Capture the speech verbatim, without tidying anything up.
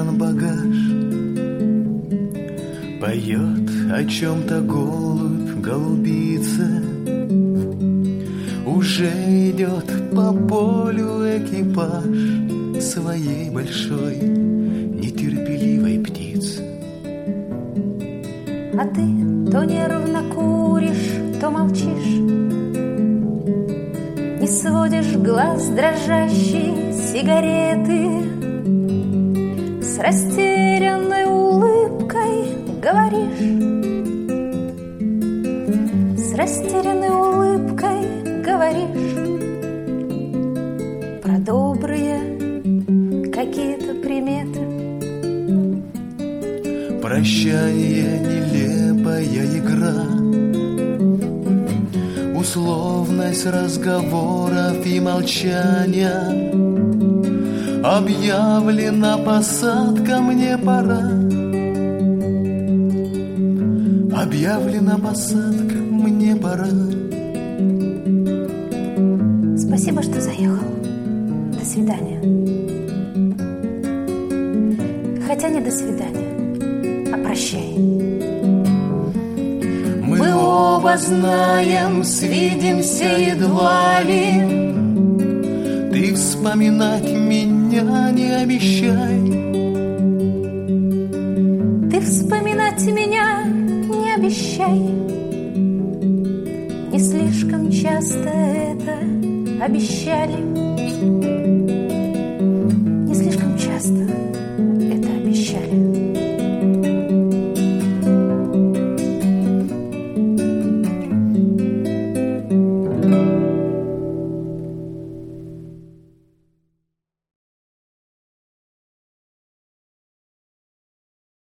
чемодан, багаж. Поет о чем-то голубь, голубица. Уже идет по полю экипаж своей большой нетерпеливой птицы. А ты то нервно куришь, то молчишь, не сводишь глаз дрожащей сигареты, с растерянной улыбкой говоришь, с растерянной улыбкой говоришь про добрые какие-то приметы. Прощание — нелепая игра, условность разговоров и молчания. Объявлена посадка, мне пора. Объявлена посадка, мне пора. Спасибо, что заехал. До свидания. Хотя не до свидания, а прощай. Мы оба знаем, свидимся едва ли. Ты вспоминать меня не обещай. Ты вспоминать меня не обещай. Не слишком часто это обещали. Не слишком часто.